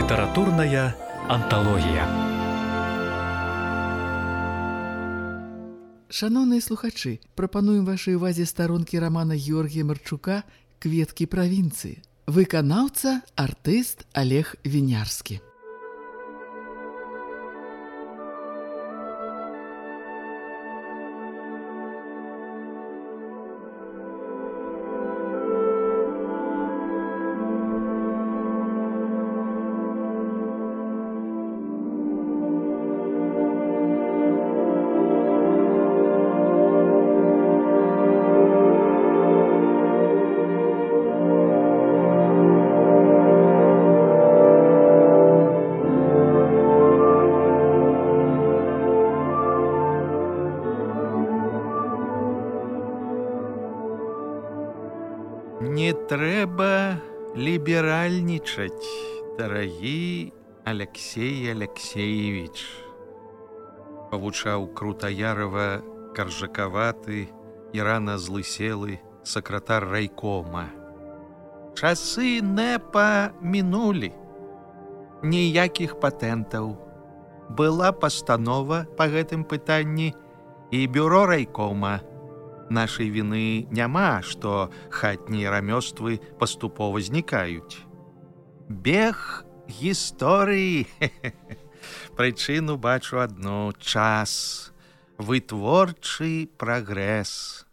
Літаратурная анталогія. Шановныя слухачы, прапануем вашай увазе старонкі рамана Георгія Марчука «Кветкі правінцыі». Выканаўца, артыст Олег Вінярскі. Не трэба ліберальнічаць, дарагі Алексей Алексеевич, павучаў Крутаярова каржакаваты і рана злыселы сакратар райкома. Часы НЭПа мінулі. Ніякіх патэнтаў. Была пастанова па гэтым пытанні і бюро райкома. Нашай віны няма, што хатнія рамёствы паступова знікаюць. Бег гісторыі. Прычыну бачу адну: час, вытворчы прагрэс.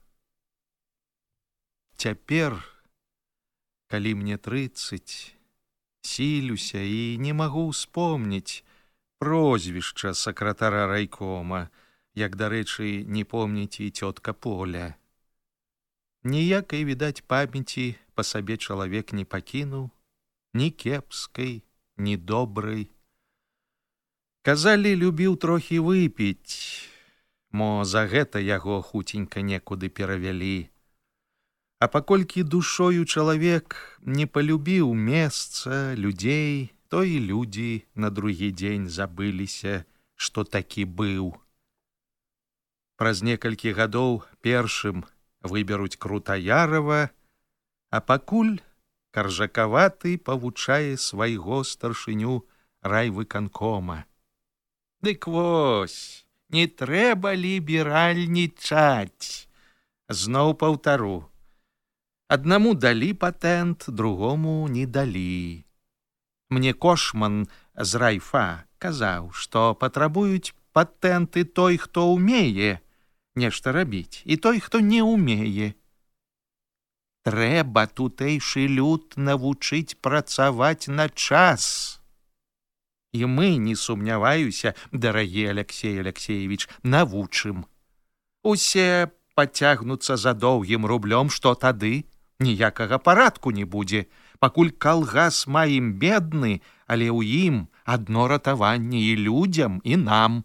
Цяпер, калі мне 30, сілюся і не магу ўспомніць прозвішча сакратара райкома, як, дарэчы, не помніць і цётка Поля. Ніякай, відаць, памяці па сабе чалавек не пакінуў, ні кепскай, ні добрай. Казалі, любіў трохі выпіць, мо за гэта яго хуценька некуды перавялі. А паколькі душою чалавек не палюбіў месца, людзей, то і людзі на другі дзень забыліся, што такі быў. Праз некалькі гадоў першым выберуць Крутаярова, а пакуль каржакаваты павучае свайго старшыню райвыканкома. Дык вось, не трэба ліберальнічаць. Зноў паўтару. Аднаму далі патэнт, другому не далі. Мне Кошман з райфа казаў, што патрабуюць патэнты той, хто ўмее нешта рабіць, і той, хто не ўмее. Трэба тутэйшы люд навучыць працаваць на час. І мы, не сумняваюся, дарагі Алексей Алексеевич, навучым. Усе пацягнуцца за доўгім рублём, што тады ніякага парадку не будзе, пакуль калгас маім бедны, але ў ім адно ратаванне і людзям, і нам.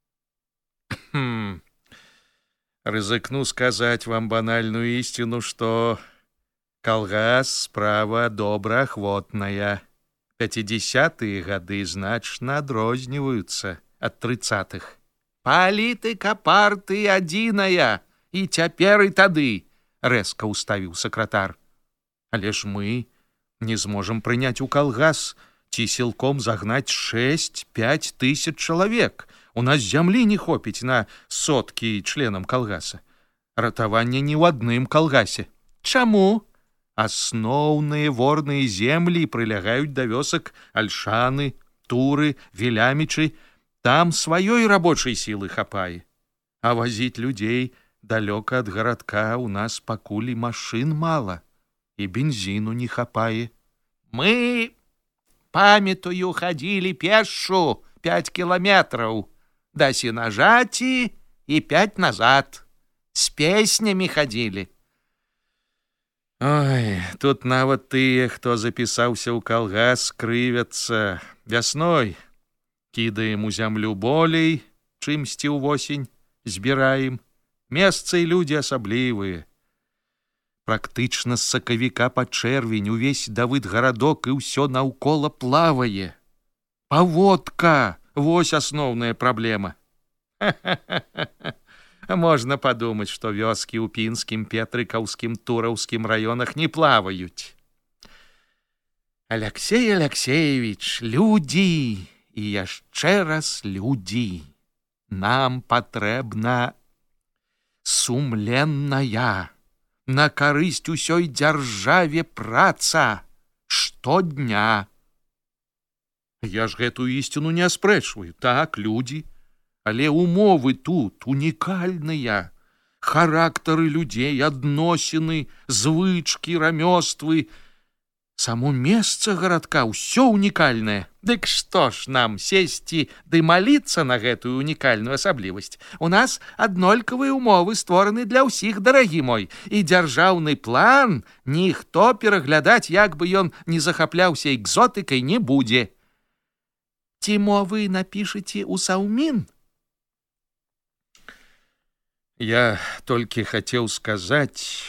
Рызыкну сказаць вам банальную ісціну, што калгас справа добраахвотная. 50-е гады значна адрозніваюцца ад 30-х. Палітыка партыі адзіная, і цяпер і тады, рэзка ўставіў сакратар. Але ж мы не зможам прыняць у калгас ці сілком загнаць 6-5 тысяч чалавек. У нас зямлі не хопіць на соткі членам калгаса. Ратаванне не ў адным калгасе. Чаму? Асноўныя ворныя землі прылягаюць да вёсак Альшаны, Туры, Вілямічы. Там сваёй рабочай сілы хапае. А вазіць людзей далёка ад гарадка ў нас пакуль і машын мала, і бензіну не хапае. Мы, памятаю, хадзілі пешшу 5 кіламетраў. Да сенажаці і 5 назад. З песнямі хадзілі. Ой, тут нават тыя, хто запісаўся ў калгас, крывяцца. Вясной кідаем у зямлю болей, чымсьці ўвосень, збіраем. Месца і людзі асаблівыя. Практычна з сакавіка па чэрвень увесь Давыд гарадок і ўсё наўкола плавае. Паводка! Вось асноўная праблема. Можна падумаць, што вёскі ў Пінскім, Петрыкаўскім, Тураўскім раёнах не плаваюць. Алексей Алексеевич, людзі і яшчэ раз людзі. Нам патрэбна сумленная, на карысць усёй дзяржаве праца штодня. Я ж гэтую ісціну не аспрэчваю. Так, людзі, але умовы тут унікальныя. Характары людзей, адносіны, звычкі, рамёствы. Само месца гарадка ўсё унікальнае. Дык што ж нам сесці ды маліцца на гэтую унікальную асаблівасць? У нас аднолькавыя умовы створаны для ўсіх, дарагі мой, і дзяржаўны план ніхто пераглядаць, як бы ён не захапляўся экзотыкай, не будзе. Ці мо вы напішыце ў саўмін? Я толькі хацеў сказаць,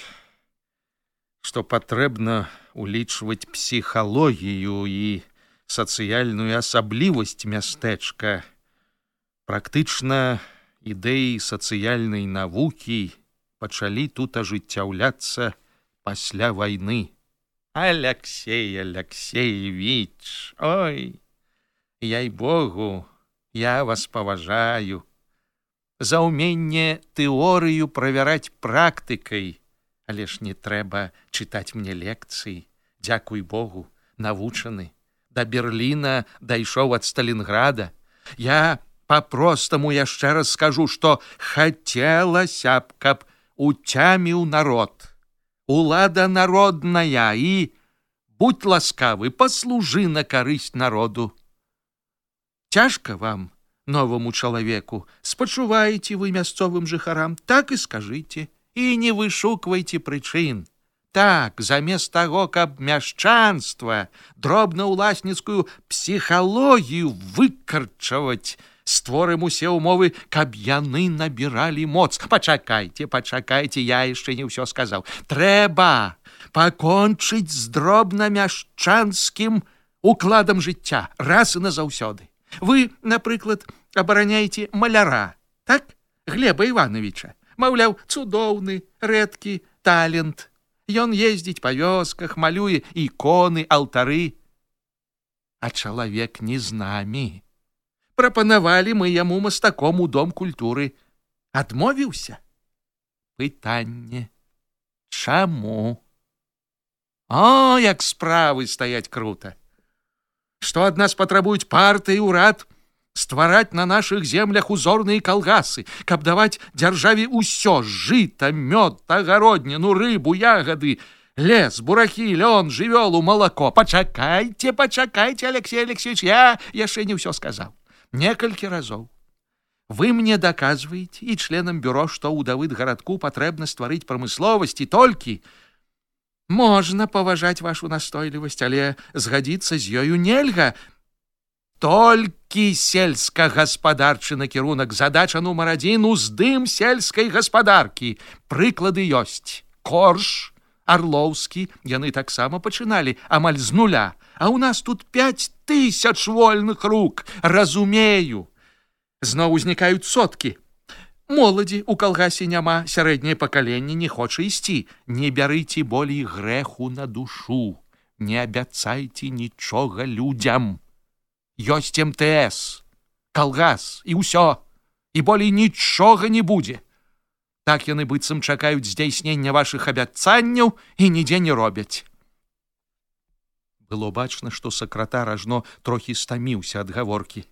што патрэбна улічваць псіхалогію і сацыяльную асаблівасць мястэчка. Практычна ідэі сацыяльнай навукі пачалі тут ажыццяўляцца пасля вайны. Алексей Алексеевич, ой, яй-богу, я вас паважаю. За ўменне тэорыю правяраць практыкай, але ж не трэба чытаць мне лекцыі. Дзякуй Богу, навучаны. Да Берліна дайшоў ад Сталінграда. Я па-простаму яшчэ раз скажу, што хацелася б, каб уцяміў народ. Улада народная і, будь ласкавы, паслужы на карысць народу. Цяжка вам, новаму чалавеку, спачуваеце вы мясцовым жыхарам, так і скажыце. І не вышуквайце прычын. Так, замест таго, каб мяшчанства, дробнаўласніцкую псіхалогію выкарчаваць, створым усе ўмовы, каб яны набіралі моц. Пачакайце, я яшчэ не ўсё сказаў. Трэба пакончыць з дробна-мяшчанскім укладам жыцця раз і назаўсёды. Вы, напрыклад, абараняеце маляра, так? Глеба Івановича. Маўляў, цудоўны, рэдкі талент. Ён ездзіць па вёсках, малюе іконы, алтары. А чалавек не з намі. Прапанавалі мы яму мастаком у дом культуры. Адмовіўся? Пытанне. Чаму? О, як справы стаяць крута. Што ад нас патрабуюць партыі, урад? Ствараць на нашых землях узорныя калгасы, каб даваць дзяржаве ўсё: жыта, мёд, агародніну, рыбу, ягады, лес, бурахі, лён, жывёлу, малако. Пачакайце, Алексей Алексеевич, я яшчэ не ўсё сказаў. Некалькі разоў. Вы мне даказваеце і членам бюро, што ў Давыдгарадку патрэбна стварыць прамысловасць, і толькі можна паважаць вашу настойлівасць, але згадзіцца з ёю нельга. Толькі сельскагаспадарчы накірунак. Задача нумар 1 – уздым сельскай гаспадаркі. Прыклады ёсць. Корж, Арлоўскі, яны таксама пачыналі амаль з нуля. А ў нас тут 5000 вольных рук. Разумею. Зноў узнікаюць соткі. Моладзі ў калгасе няма, сярэдняе пакаленне не хоча ісці. Не бярыце болей грэху на душу. Не абяцайце нічога людзям. Ёсць МТС, калгас і ўсё, і болей нічога не будзе. Так яны быццам чакаюць здзяйснення вашых абяцанняў і нідзе не робяць. Было бачна, што сакратар ажно трохі стаміўся ад гаворкі.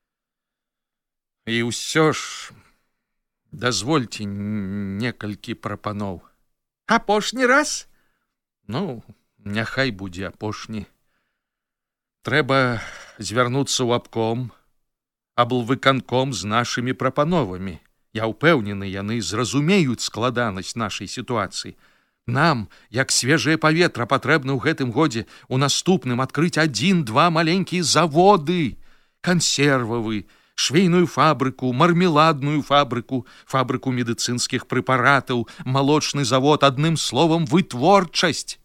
І ўсё ж, дазвольце некалькі прапаноў. Апошні раз? Ну, няхай будзе апошні. Трэба звярнуцца ў абком, аблвыканком з нашымі прапановамі. Я ўпэўнены, яны зразумеюць складанасць нашай сітуацыі. Нам, як свежае паветра, патрэбна ў гэтым годзе у наступным адкрыць 1-2 маленькія заводы. Кансервавы, швейную фабрыку, мармеладную фабрыку, фабрыку медыцынскіх прэпаратаў, малочны завод, адным словам, вытворчасць.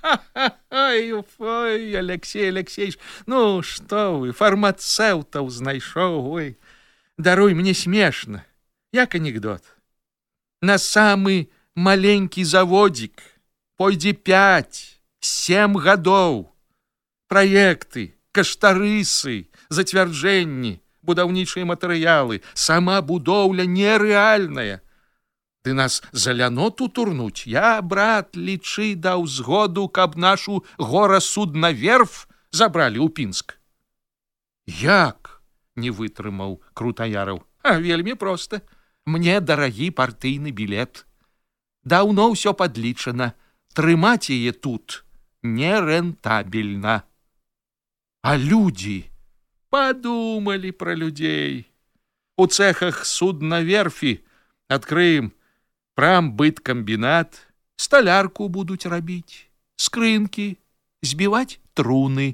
Ой, Алексей Алексеевич, ну што вы, фармацэўтаў знайшоў, ой. Даруй, мне смешна, як анекдот. На самы маленькі заводзік пойдзе 5-7 гадоў. Праекты, каштарысы, зацвярджэнні, будаўнічыя матэрыялы, сама будоўля нерэальная. Ты нас за ляноту турнуць? Я, брат, лічы, даў згоду, каб нашу гора-суднаверф забралі ў Пінск. Як? Не вытрымаў Крутаяраў. А вельмі проста. Мне дарагі партыйны білет. Даўно ўсё падлічана. Трымаць яе тут нерэнтабельна. А людзі падумалі пра людзей. У цэхах суднаверфі адкрыем прамбыткамбінат, сталярку будуць рабіць, скрынкі, збіваць труны.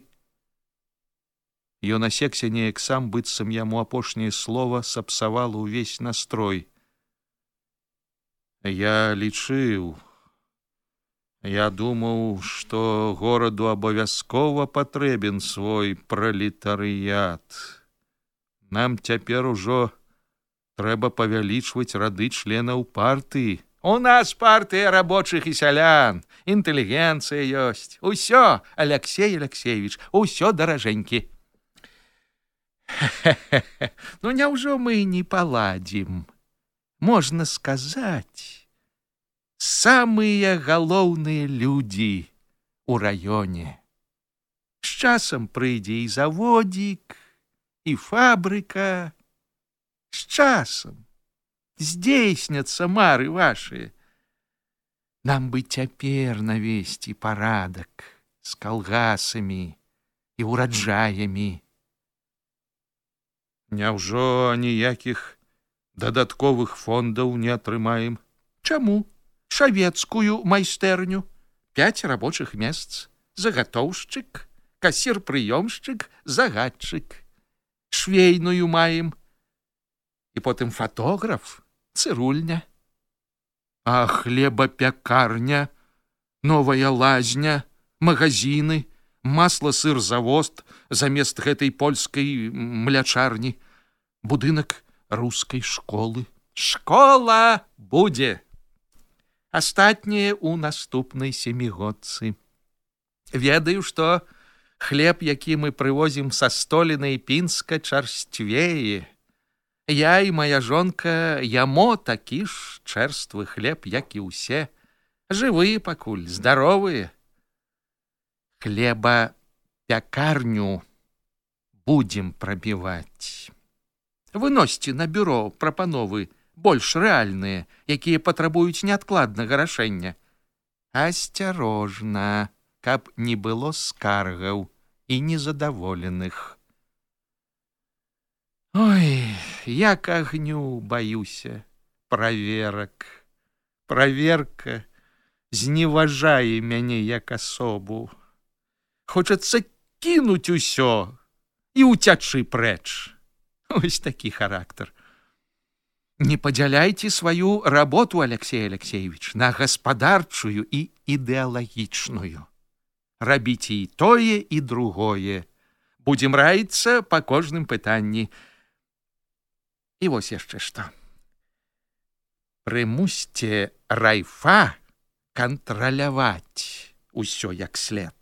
Ён асекся неяк сам, быццам яму апошняе слова сапсавала ўвесь настрой. Я лічыў, я думаў, што гораду абавязкова патрэбен свой пралетарыят. Нам цяпер ужо трэба павялічваць рады членаў партыі. У нас партыя рабочых і сялян, інтэлігенцыя ёсць. Усё, Алексей Алексеевич, усё даражэнькі. Ну, няўжо мы не паладзім? Можна сказаць, самыя галоўныя людзі ў раёне. З часам прыйдзе і заводзік, і фабрыка. З часам здзейсняцца мары вашыя. Нам бы цяпер навесці парадак з калгасамі і ураджаямі. Няўжо ніякіх дадатковых фондаў не атрымаем? Чаму? Шавецкую майстэрню, 5 рабочых месц, загатоўшчык, касір-прыёмшчык, загадчык. Швейную маем. І потым фатограф, цырульня. А хлебапякарня, новая лазня, магазины, масла-сыр-завоз замест гэтай польскай млячарні, будынак рускай школы. Школа будзе! Астатняе ў наступнай семігодцы. Ведаю, што хлеб, які мы прывозім са Століна і Пінска, чарсцвее. Я і моя жонка ямо такі ж чэрствы хлеб, як і ўсе. Жывыя пакуль, здаровыя. Хлебапякарню будзем прабіваць. Выносьце на бюро прапановы больш рэальныя, якія патрабуюць неадкладнага рашэння. Асцярожна, каб не было скаргаў і незадаволеных. Ой, як агню баюся праверак. Праверка зневажае мяне як асобу. Хочацца кінуць усё і ўцячы прэч. Ось такі характар. Не падзяляйце сваю работу, Алексей Алексеевич, на гаспадарчую і ідэалагічную. Рабіце і тое, і другое. Будзем раіцца па кожным пытанні. І вось яшчэ што. Прымусьце райфа кантраляваць усё як след.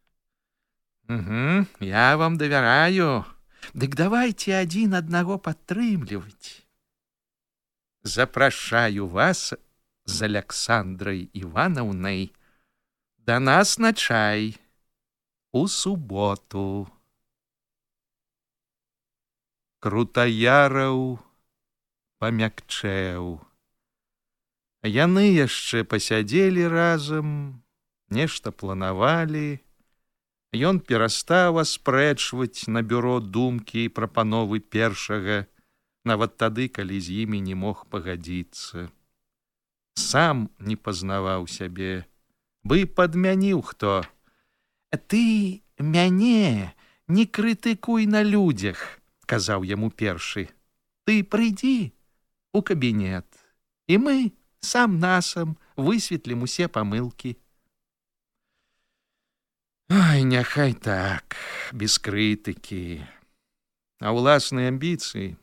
Я вам давяраю. Дык давайте адзін аднаго падтрымліваць. Запрашаю вас з Аляксандрай Іванаўнай да нас на чай у суботу. Крутаяраў памякчэў. Яны яшчэ пасядзелі разам, нешта планавалі. Ён перастаў аспрэчваць на бюро думкі і прапановы першага, нават тады, калі з імі не мог пагадзіцца. Сам не пазнаваў сябе, бы падмяніў хто. Ты мяне не крытыкуй на людзях, казаў яму першы. Ты прыйдзі у кабінет, і мы сам-насам высветлім усе памылкі. Ай, няхай так, без крытыкі. А ўласныя амбіцыі?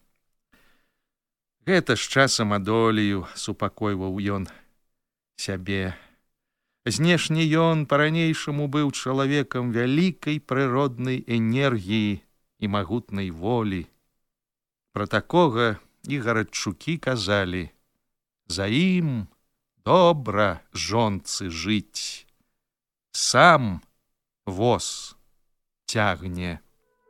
Гэта з часам адолею, супакойваў ён сябе. Знешне ён па-ранейшаму быў чалавекам вялікай прыроднай энергіі і магутнай волі. Пра такога і гарадчукі казалі: за ім добра жонцы жыць, сам воз цягне.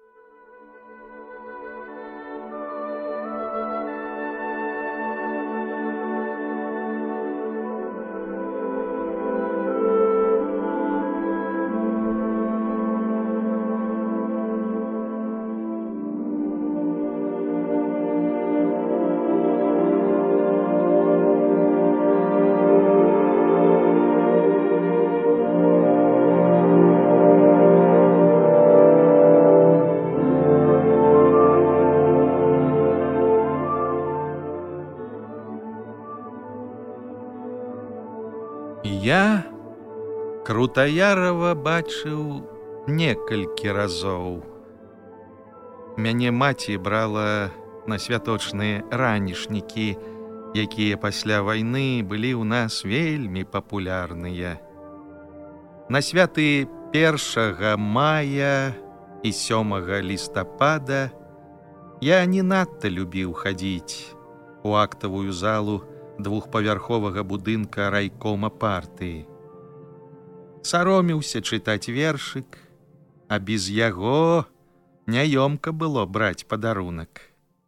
Я Крутаярова бачыў некалькі разоў. Мяне маці брала на святочныя ранішнікі, якія пасля вайны былі ў нас вельмі папулярныя. На святы 1 мая і 7 лістапада я не надта любіў хадзіць у актавую залу двухпавярховага будынка райкома партыі. Саромеўся чытаць вершык, а без яго няёмка было браць падарунак.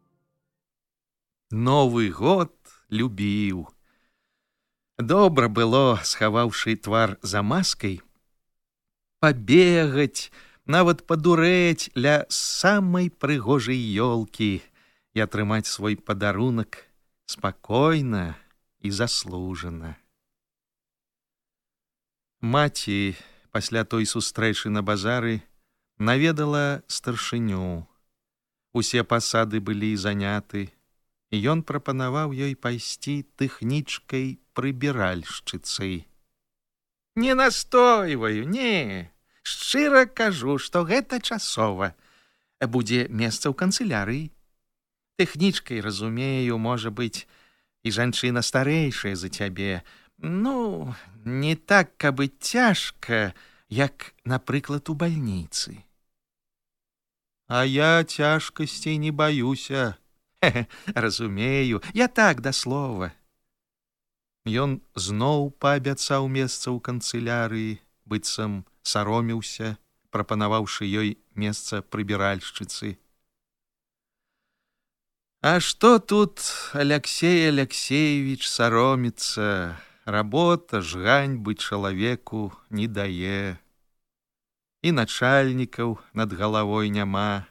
Новы год любіў. Добра было, схаваўшы твар за маскай, пабегаць, нават падурэць ля самай прыгожай ёлкі і атрымаць свой падарунак спакойна і заслужана. Маці пасля той сустрэчы на базары наведала старшыню. Усе пасады былі заняты, і ён прапанаваў ёй пайсці тэхнічкай прыбіральшчыцай. Не настойваю, не. Шчыра кажу, што гэта часова. Будзе месца ў канцылярыі. Тэхнічкай, разумею, можа быць, і жанчына старэйшая за цябе. Ну, не так, каб і цяжка, як, напрыклад, у бальніцы. А я цяжкасцей не баюся. Разумею, я так да слова. Ён зноў паабяцаў месца ў канцылярыі, быццам саромеўся, прапанаваўшы ёй месца прыбіральшчыцы. А што тут Алексей Алексеевич сароміцца? Работа ж ганьбы чалавеку не дае. І начальнікаў над галавой няма.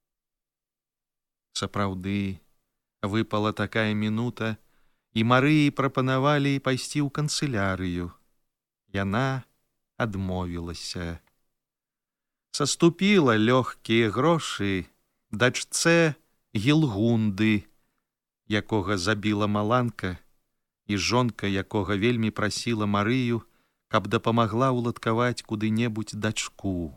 Сапраўды, выпала такая мінута, і Марыі прапанавалі пайсці ў канцылярыю. Яна адмовілася. Саступіла лёгкія грошы дачцэ Гілгунды, якога забіла маланка, і жонка якога вельмі прасіла Марыю, каб дапамагла ўладкаваць куды-небудзь дачку.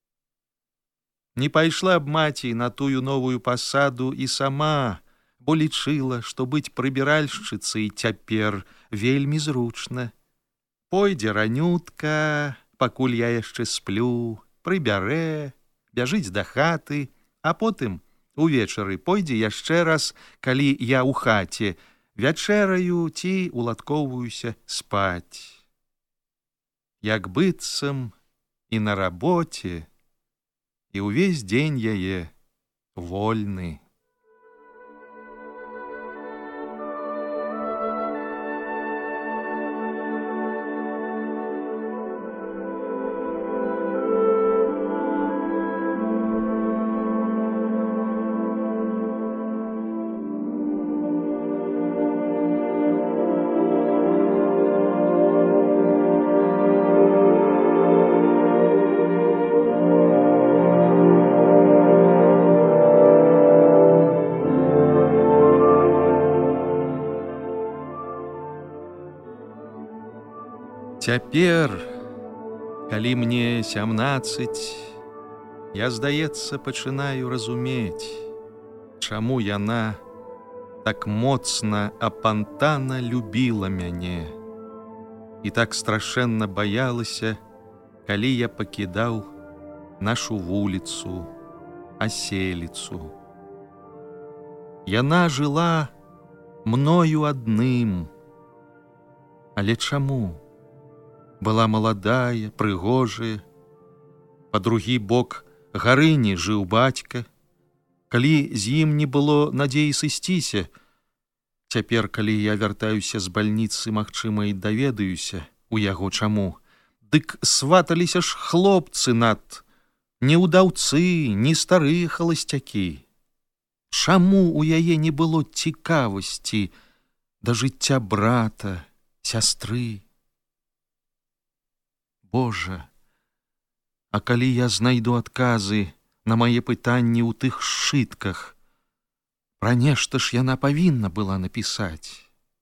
Не пайшла б маці на тую новую пасаду і сама, бо лічыла, што быць прыбіральшчыцай цяпер вельмі зручна. Пойдзе ранютка, пакуль я яшчэ сплю, прыбярэ, бяжыць да хаты, а потым увечары пойдзе яшчэ раз, калі я ў хаце, вячэраю ці уладкоўваюся спаць. Як быццам і на рабоце, і ўвесь дзень яе вольны. Цяпер, калі мне 17, я, здаецца, пачынаю разумець, чаму яна так моцна апантана любіла мяне і і так страшэнна баялася, калі я пакідаў нашу вуліцу, аселіцу. Яна жыла мною адным. Але чаму? Была маладая, прыгожая. Па другі бок гарыні жыў бацька. Калі з ім не было надзеі сысціся, цяпер, калі я вяртаюся з бальніцы, магчыма, і даведаюся у яго чаму, дык сваталіся ж хлопцы над, не ўдаўцы, не старыя халасцякі. Чаму у яе не было цікавасці да жыцця брата, сястры? Божа, а калі я знайду адказы на мае пытанні ў тых сшытках, пра нешта ж яна павінна была напісаць.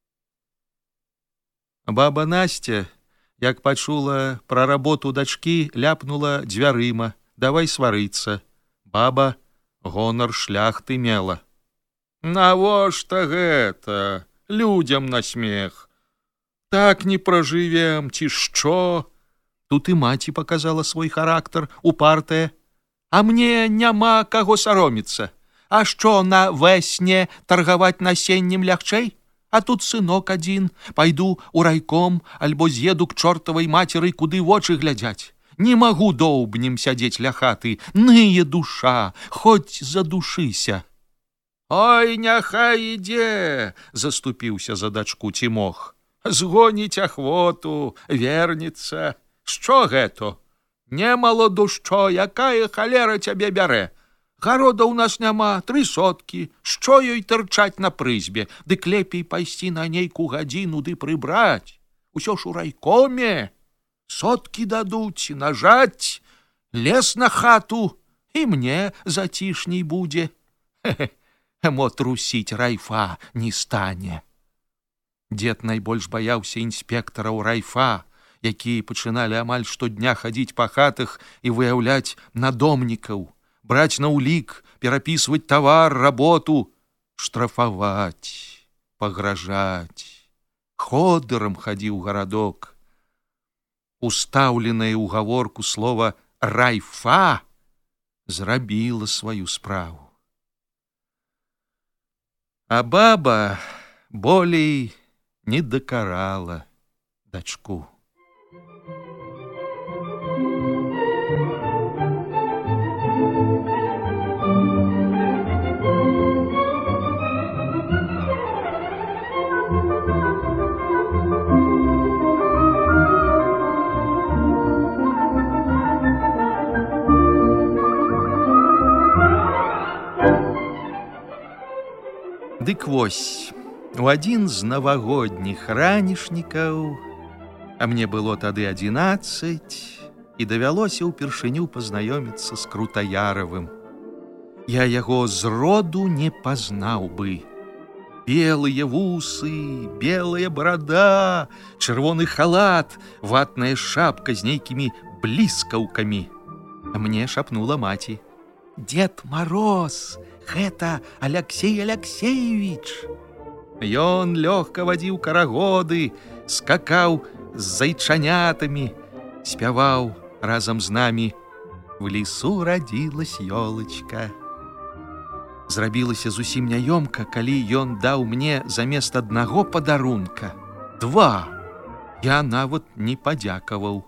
Баба Настя, як пачула пра работу дачкі, ляпнула дзвярыма: давай сварыцца. Баба гонар шляхты мела. Навошта гэта? Людзям на смех. Так не пражывем, ці што? Тут і маці паказала свой характар, упартая. А мне няма каго сароміцца. А што, на вэсне таргаваць насеннем лягчэй? А тут сынок адзін. Пайду ў райком, альбо з'еду к чортавай мацеры, куды вочы глядзяць. Не магу доўбнем сядзець ля хаты. Ные душа, хоць задушыся. Ой, няхай ідзе, заступіўся за дачку Цімох. Згоніць ахвоту, вернецца. Што гэта? Немаладу што, якая халера цябе бярэ? Гарода ў нас няма, 3 соткі. Што ёй тырчаць на прызбе? Дык лепей пайсці на нейку гадзіну ды прыбраць. Усё ж у райкоме. Соткі дадуць, нажаць, лес на хату, і мне зацішней будзе. Мо трусіць райфа не стане. Дзед найбольш баяўся інспектараў райфа, якія пачыналі амаль штодня хадзіць па хатах і выяўляць надомнікаў, браць на ўлік, перапісваць тавар, работу, штрафаваць, пагражаць. Ходырам хадзіў гарадок. Устаўленае ў гаворку слова «райфа» зрабіла сваю справу. А баба болей не дакарала дачку. Дык вось, у адзін з навагодніх ранішнікаў, а мне было тады 11, і давялося ўпершыню пазнаёміцца з Крутаяровым. Я яго зроду не пазнаў бы. Белыя вусы, белая барада, чырвоны халат, ватная шапка з нейкімі бліскаўкамі. А мне шапнула маці: «Дед Мороз, гэта Алексей Алексеевич». Ён лёгка вадзіў карагоды, скакаў з зайчанятамі, спяваў разам з намі: «В лесу радзілась ёлачка». Зрабілася зусім няёмка, калі ён даў мне замест аднаго падарунка 2. Я нават не падзякаваў.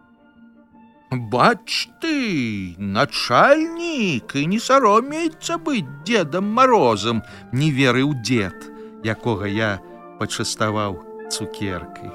«Бач ты, начальнік, і не саромеецца быць Дедам Морозам», не верыў дзед, якога я пачаставаў цукеркай.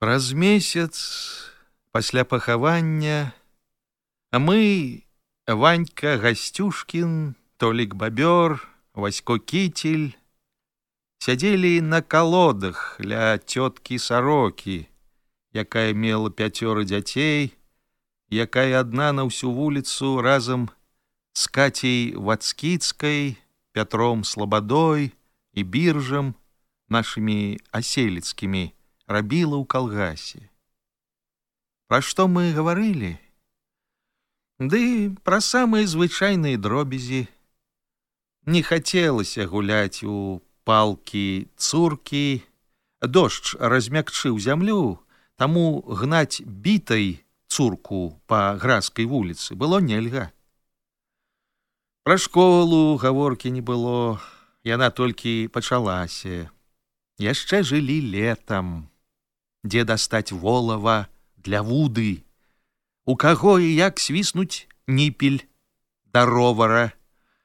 Праз месяц пасля пахавання мы, Ванька Гасцюшкін, Толік Бабёр, Васько Кітель, сядзелі на калодах ля цёткі Сарокі, якая мела 5 дзяцей, якая адна на ўсю вуліцу разам з Кацей Вацкіцкай, Пятром Слабадой і Біржам, нашымі аселіцкімі, рабіла ў калгасе. Пра што мы гаварылі? Ды пра самыя звычайныя дробязі. Не хацелася гуляць у палкі-цуркі. Дождж размякчыў зямлю, таму гнаць бітай цурку па Градскай вуліцы было нельга. Пра школу гаворкі не было, яна толькі пачалася. Яшчэ жылі летам. Дзе дастаць волава для вуды? У каго і як свіснуць ніпель да ровара?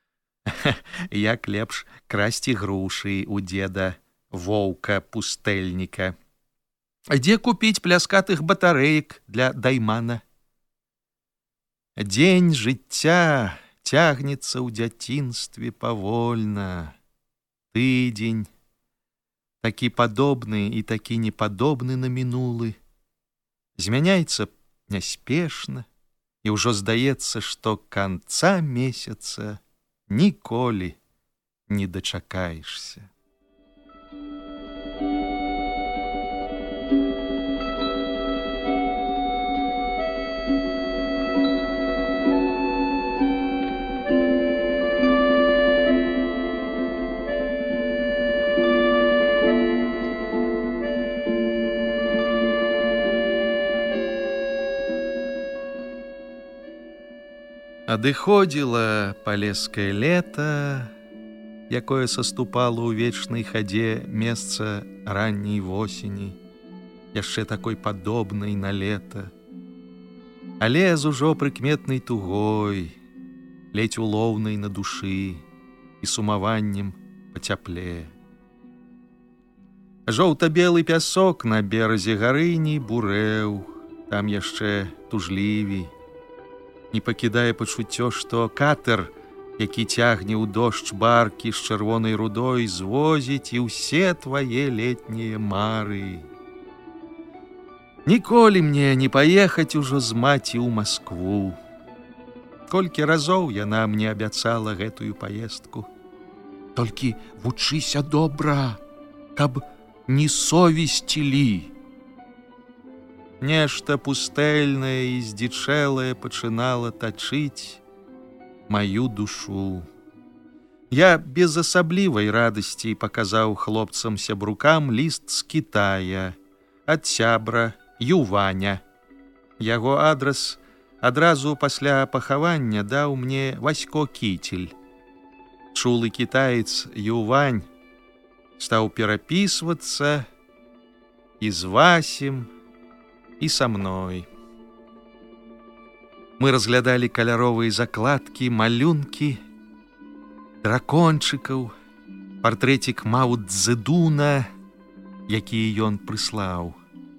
Як лепш красці грушы у дзеда Воўка Пустэльніка? Дзе купіць пляскатых батарэек для даймана? Дзень жыцця цягнецца ў дзяцінстве павольна. Тыдзень, такі падобны і такі непадобны на мінулы, змяняецца няспешна, і ўжо здаецца, што канца месяца ніколі не дачакаешся. Адыходзіла палескае лета, якое саступала ў вечнай хадзе месца ранняй восені, яшчэ такой падобнай на лета, але з ужо прыкметнай тугой, ледзь улоўнай на душы і сумаваннем па цяпле. Жоўта-белы пясок на беразе гарыні бурэў, там яшчэ тужлівей. Не пакідае пачуццё, што катер, які цягне ў дождж баркі з чырвонай рудой, звозіць і ўсе твае летнія мары. Ніколі мне не паехаць ужо з маці ў Маскву. Колькі разоў яна мне абяцала гэтую паездку. Толькі вучыся добра, каб не совесцілі. Нешта пустэльнае і здзічэлае пачынала тачыць маю душу. Я без асаблівай радасці паказаў хлопцам-сябрукам ліст з Кітая ад сябра Юваня. Яго адрас адразу пасля пахавання даў мне Васько Кітель. Чулы кітаец Ювань стаў перапісвацца і з Васем, і са мной. Мы разглядалі каляровыя закладкі, малюнкі, дракончыкаў, партрэтик Мао Цзэдуна, які ён прыслаў.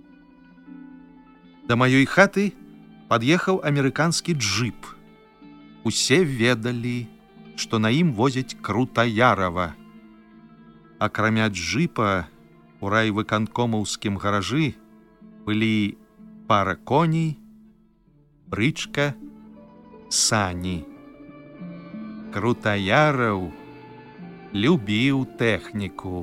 Да маёй хаты пад'ехаў амерыканскі джып. Усе ведалі, што на ім возяць Крутаярава. Акрамя джыпа у райвыканкомаўскім гаражы былі пара коней, брычка, сані. Крутаяраў любіў тэхніку.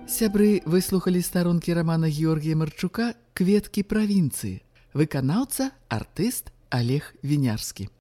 Сябры, выслухалі старонкі рамана Георгія Марчука «Кветкі правінцыі». Выканаўца, артыст Олег Вінярскі.